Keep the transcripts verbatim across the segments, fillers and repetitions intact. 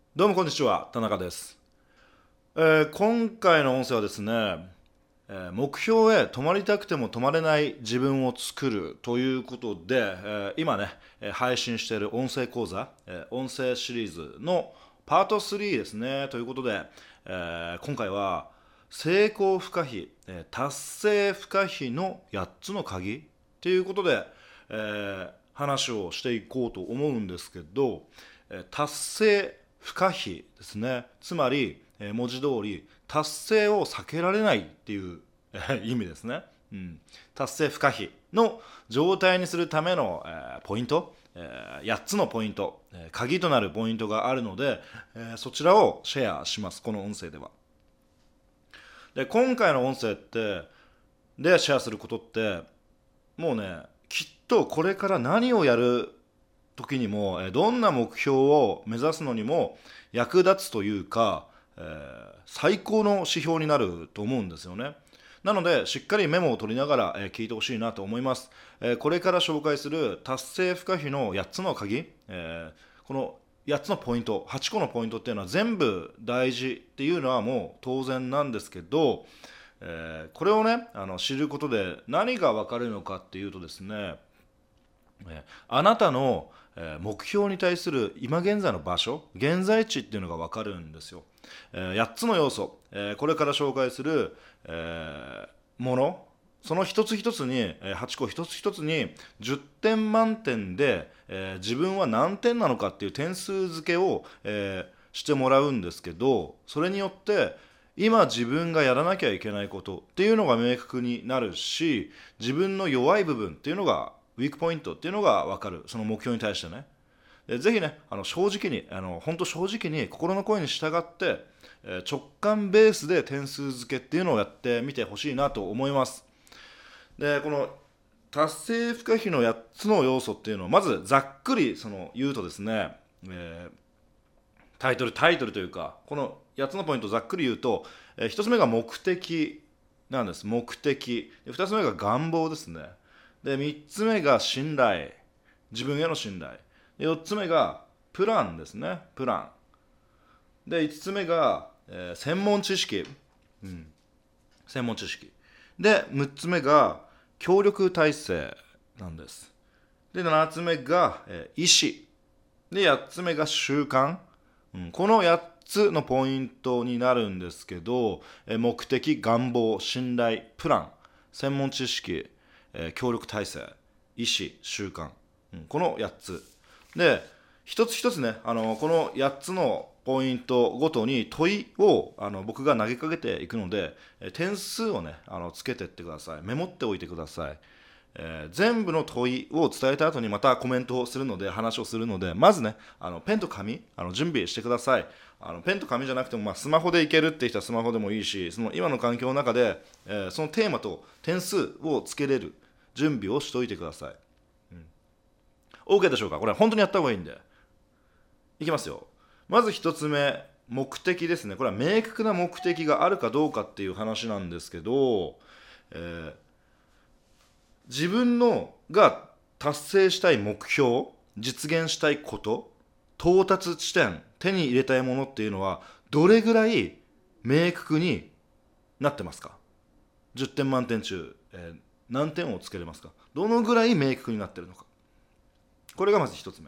どうもこんにちは、田中です。えー今回の音声はですね、えー目標へ止まりたくても止まれない自分を作るということで、えー今ね、えー配信している音声講座、えー音声シリーズのパートスリーですね。ということで、えー今回は成功不可避、えー達成不可避のやっつの鍵ということで、えー話をしていこうと思うんですけど、えー達成不可避ですね。つまり、えー文字通り達成を避けられないっていう、えー意味ですね。うん、達成不可避の状態にするための、えーポイント、えーやっつのポイント、えー鍵となるポイントがあるので、えーそちらをシェアします、この音声では。で、今回の音声ってでシェアすることって、もうね、きっとこれから何をやる時にも、えーどんな目標を目指すのにも役立つというか、えー最高の指標になると思うんですよね。なので、しっかりメモを取りながら、えー聞いてほしいなと思います。えーこれから紹介する達成不可避のやっつの鍵、えーこのやっつのポイント、はちこのポイントっていうのは全部大事っていうのはもう当然なんですけど、えーこれをね、あの知ることで何が分かるのかっていうとですね、えーあなたの、えー目標に対する今現在の場所、現在地っていうのが分かるんですよ。えー、やっつの要素、えーこれから紹介する、えーもの、その一つ一つに、えーはちこ一つ一つにじゅってん満点で、えー自分は何点なのかっていう点数付けを、えーしてもらうんですけど、それによって今自分がやらなきゃいけないことっていうのが明確になるし、自分の弱い部分っていうのがウィークポイントっていうのが分かる、その目標に対してね。でぜひね、あの正直に、あの本当正直に心の声に従って、えー直感ベースで点数付けっていうのをやってみてほしいなと思います。で、この達成不可避のやっつの要素っていうのをまずざっくりその言うとですね、えータイトル、タイトルというか、このやっつのポイントをざっくり言うと、えー、ひとつめが目的なんです。目的。でふたつめが願望ですね。で、みっつめが信頼。自分への信頼。で、よっつめがプランですね。プラン。で、いつつめが、えー専門知識。うん。専門知識。で、むっつめが協力体制なんです。で、ななつめが、えー意思。で、やっつめが習慣。うん、このやっつのポイントになるんですけど、え目的、願望、信頼、プラン、専門知識、え協力体制、意思、習慣、うん、このやっつで、一つ一つね、あのこのやっつのポイントごとに問いをあの僕が投げかけていくので、え点数をねあのつけていってください。メモっておいてください。えー全部の問いを伝えた後にまたコメントをするので、話をするので、まずね、あのペンと紙あの準備してください。あのペンと紙じゃなくても、まあ、スマホでいけるって人はスマホでもいいし、その今の環境の中で、えーそのテーマと点数をつけれる準備をしておいてください。OK でしょうか？これ本当にやった方がいいんで。いきますよ。まず一つ目、目的ですね。これは明確な目的があるかどうかっていう話なんですけど、えー自分のが達成したい目標、実現したいこと、到達地点、手に入れたいものっていうのはどれぐらい明確になってますか？ じゅって 点満点中、えー何点をつけれますか？どのぐらい明確になってるのか。これがまず一つ目。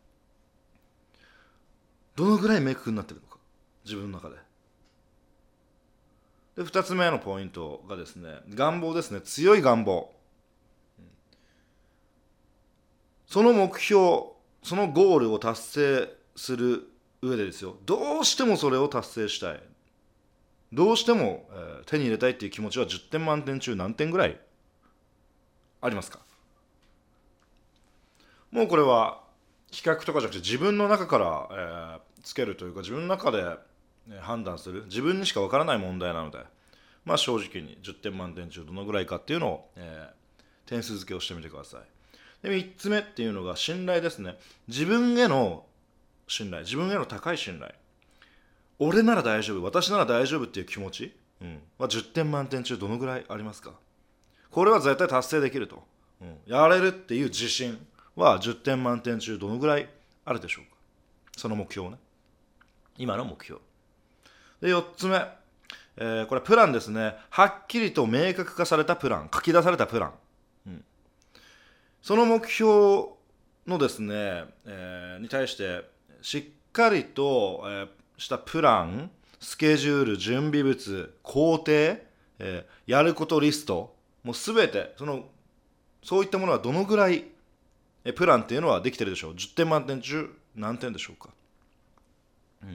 どのぐらい明確になってるのか。自分の中で。で、二つ目のポイントがですね、願望ですね。強い願望。その目標、そのゴールを達成する上でですよ、どうしてもそれを達成したい。どうしても、えー手に入れたいっていう気持ちはじゅってん満点中何点ぐらいありますか？もうこれは比較とかじゃなくて自分の中から、えーつけるというか、自分の中でえー判断する、自分にしかわからない問題なので、まあ正直にじゅってん満点中どのぐらいかっていうのを、えー点数付けをしてみてください。で、みっつめっていうのが信頼ですね。自分への信頼、自分への高い信頼。俺なら大丈夫、私なら大丈夫っていう気持ち、うん、はじゅってん満点中どのぐらいありますか？これは絶対達成できると、うん、やれるっていう自信はじゅってん満点中どのぐらいあるでしょうか？その目標をね。 今の目標。で、よっつめ、えーこれはプランですね。はっきりと明確化されたプラン、書き出されたプラン。うん、その目標のですね、えーに対してしっかりと、えーしたプラン、スケジュール、準備物、工程、えーやることリスト、もうすべてそのそういったものはどのぐらいえプランっていうのはできてるでしょう。じゅってん満点中何点でしょうか。うん、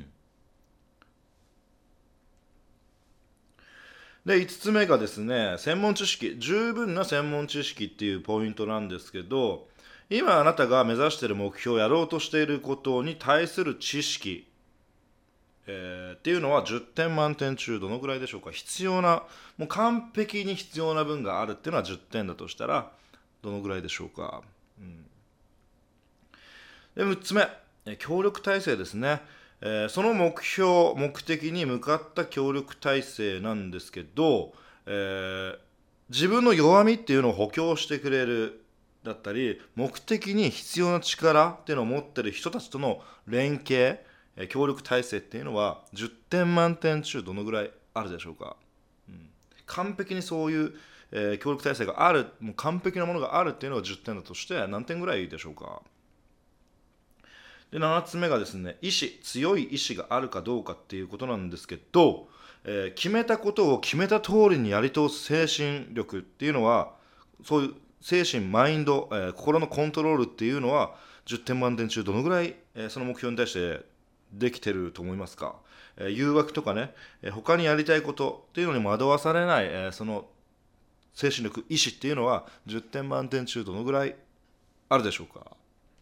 でいつつめがですね、専門知識、十分な専門知識っていうポイントなんですけど、今あなたが目指している目標、やろうとしていることに対する知識、えーっていうのはじゅってん満点中どのぐらいでしょうか。必要な、もう完璧に必要な分があるっていうのはじゅってんだとしたらどのぐらいでしょうか。うん、でむっつめ、え協力体制ですね。えーその目標、目的に向かった協力体制なんですけど、えー自分の弱みっていうのを補強してくれるだったり、目的に必要な力っていうのを持ってる人たちとの連携、えー協力体制っていうのはじゅってん満点中どのぐらいあるでしょうか。うん、完璧にそういう、えー協力体制がある、もう完璧なものがあるっていうのがじゅってんだとして何点ぐらいでしょうか。でななつめがですね、意志、強い意志があるかどうかっていうことなんですけど、えー決めたことを決めた通りにやり通す精神力っていうのは、そういう精神、マインド、えー心のコントロールっていうのはじゅってん満点中どのぐらい、えーその目標に対してできてると思いますか。えー誘惑とかね、えー他にやりたいことっていうのに惑わされない、えーその精神力、意志っていうのはじゅってん満点中どのぐらいあるでしょうか。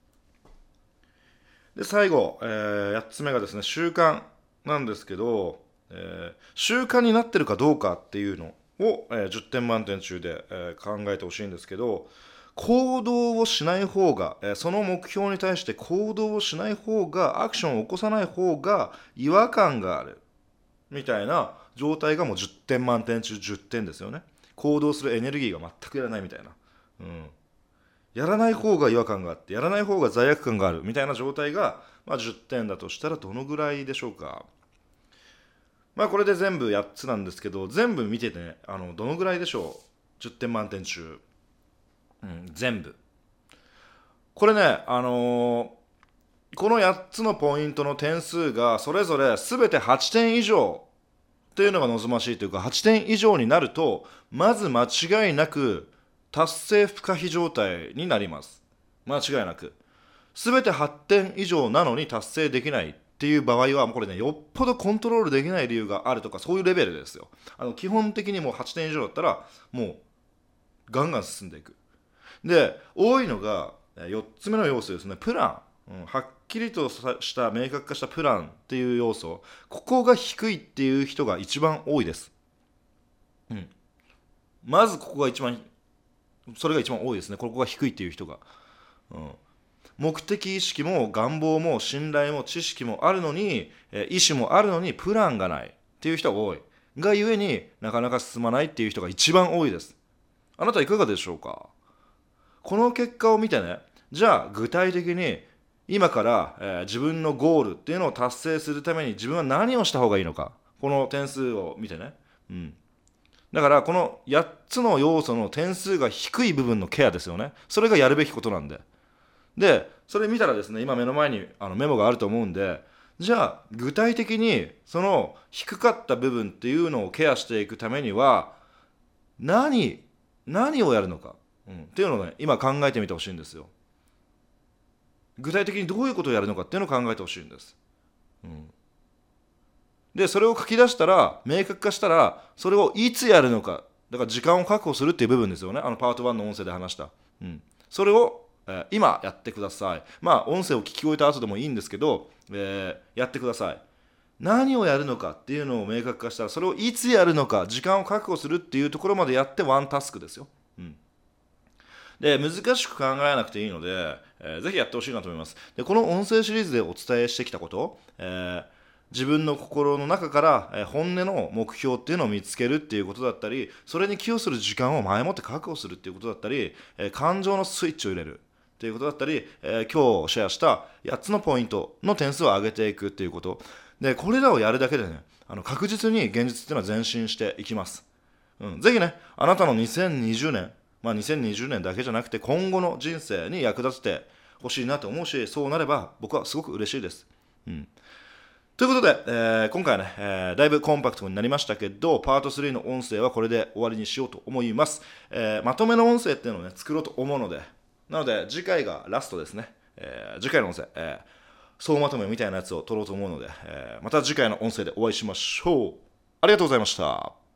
で最後、えー、やっつめがですね、習慣なんですけど、えー習慣になってるかどうかっていうのを、えーじゅってん満点中で、えー考えてほしいんですけど、行動をしない方が、えーその目標に対して行動をしない方が、アクションを起こさない方が違和感があるみたいな状態がもうじゅってん満点中じゅってんですよね。行動するエネルギーが全くいらないみたいな。うん、やらない方が違和感があって、やらない方が罪悪感があるみたいな状態が、まあ、じゅってんだとしたらどのぐらいでしょうか。まあこれで全部やっつなんですけど、全部見ててね、あのどのぐらいでしょう。じゅってん満点中、うん、全部これね、あのーこのやっつのポイントの点数がそれぞれ全てはちてん以上っていうのが望ましいというか、はちてん以上になるとまず間違いなく達成不可避状態になります。間違いなく全てはってん以上なのに達成できないっていう場合は、もうこれね、よっぽどコントロールできない理由があるとか、そういうレベルですよ。あの基本的にもうはちてん以上だったらもうガンガン進んでいく。で多いのがよっつめの要素ですね、プラン、うん、はっきりとした明確化したプランっていう要素、ここが低いっていう人が一番多いです。うん、まずここが一番、それが一番多いですね、ここが低いっていう人が。うん、目的意識も願望も信頼も知識もあるのに、え意思もあるのにプランがないっていう人が多いがゆえに、なかなか進まないっていう人が一番多いです。あなたいかがでしょうか。この結果を見てね、じゃあ具体的に今から、えー自分のゴールっていうのを達成するために自分は何をした方がいいのか、この点数を見てね、うん、だからこのやっつの要素の点数が低い部分のケアですよね。それがやるべきことなんで。でそれ見たらですね、今目の前にあのメモがあると思うんで、じゃあ具体的にその低かった部分っていうのをケアしていくためには何何をやるのか、うん、っていうのをね、今考えてみてほしいんですよ。具体的にどういうことをやるのかっていうのを考えてほしいんです。うん、でそれを書き出したら、明確化したら、それをいつやるのか、だから時間を確保するっていう部分ですよね。あのパートワンの音声で話した、うん、それを、えー今やってください。まあ音声を聞き終えた後でもいいんですけど、えーやってください。何をやるのかっていうのを明確化したら、それをいつやるのか、時間を確保するっていうところまでやってワンタスクですよ。うん、で難しく考えなくていいので、えーぜひやってほしいなと思います。でこの音声シリーズでお伝えしてきたこと、えー自分の心の中から、えー本音の目標っていうのを見つけるっていうことだったり、それに寄与する時間を前もって確保するっていうことだったり、えー感情のスイッチを入れる、 ということだったり、えー今日シェアしたやっつのポイントの点数を上げていくっていうことで、これらをやるだけでね、あの確実に現実っていうのは前進していきます。うん、ぜひね、あなたのにせんにじゅうねん、まあ、にせんにじゅうねんだけじゃなくて今後の人生に役立ててほしいなと思うし、そうなれば僕はすごく嬉しいです。うん、ということで、えー今回はね、えーだいぶコンパクトになりましたけど、パートスリーの音声はこれで終わりにしようと思います。えーまとめの音声っていうのをね、作ろうと思うので、なので次回がラストですね。えー次回の音声、えー総まとめみたいなやつを撮ろうと思うので、えーまた次回の音声でお会いしましょう。ありがとうございました。